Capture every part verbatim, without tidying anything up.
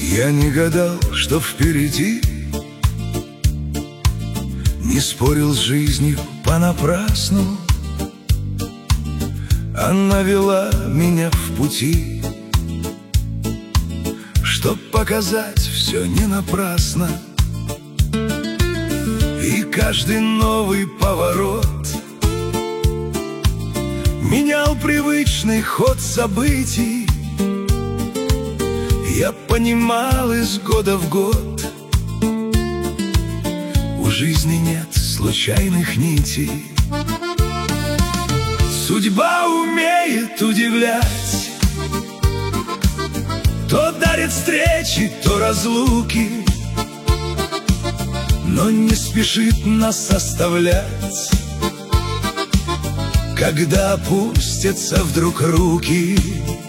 Я не гадал, что впереди, не спорил с жизнью понапрасну. Она вела меня в пути, чтоб показать, все не напрасно. И каждый новый поворот менял привычный ход событий. Я понимал из года в год, у жизни нет случайных нитей. Судьба умеет удивлять, то дарит встречи, то разлуки, но не спешит нас оставлять, когда опустятся вдруг руки.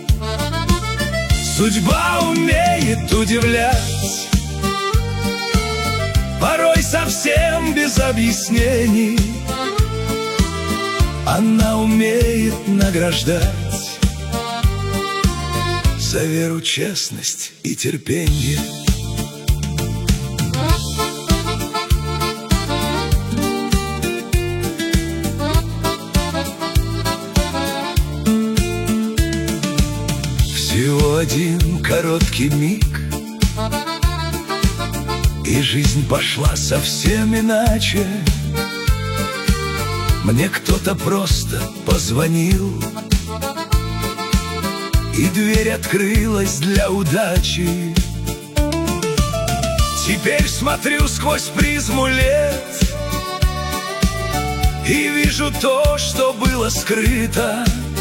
Судьба умеет удивлять, порой совсем без объяснений. Она умеет награждать за веру, честность и терпенье. Всего один короткий миг, и жизнь пошла совсем иначе. Мне кто-то просто позвонил, и дверь открылась для удачи. Теперь смотрю сквозь призму лет и вижу то, что было скрыто.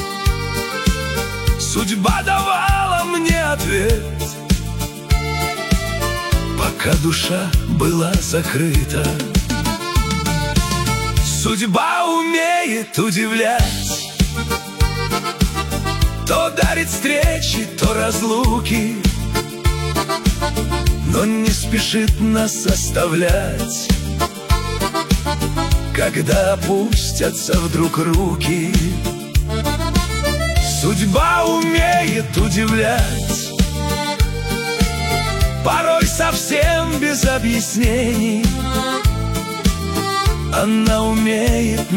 Судьба давала мне ответ, пока душа была закрыта. Судьба умеет удивлять, то дарит встречи, то разлуки, но не спешит нас оставлять, когда опустятся вдруг руки. Судьба умеет удивлять, порой совсем без объяснений. Она умеет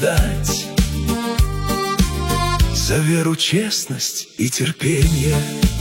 награждать за веру, честность и терпенье.